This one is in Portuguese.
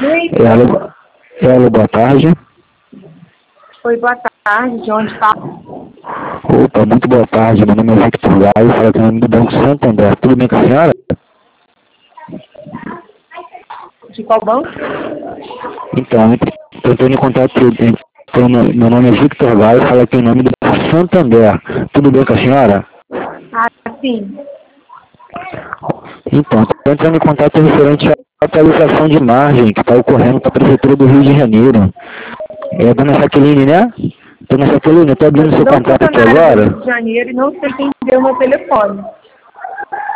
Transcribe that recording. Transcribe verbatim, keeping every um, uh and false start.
É, alô, é, alô, boa tarde. Oi, boa tarde. De onde fala? Opa, muito boa tarde. Meu nome é Victor Gaio, falo aqui no nome do Banco Santander. Tudo bem com a senhora? De qual banco? Então, eu estou em contato. Então, meu nome é Victor Gaio, falo aqui no nome do Banco Santander. Tudo bem com a senhora? Ah, sim. Então, estou entrando em contato referente à atualização de margem que está ocorrendo para a Prefeitura do Rio de Janeiro. É a dona Jaqueline, né? Dona Jaqueline, eu estou abrindo seu Não contrato aqui funcionária do agora. Rio de Janeiro e não sei quem deu meu telefone.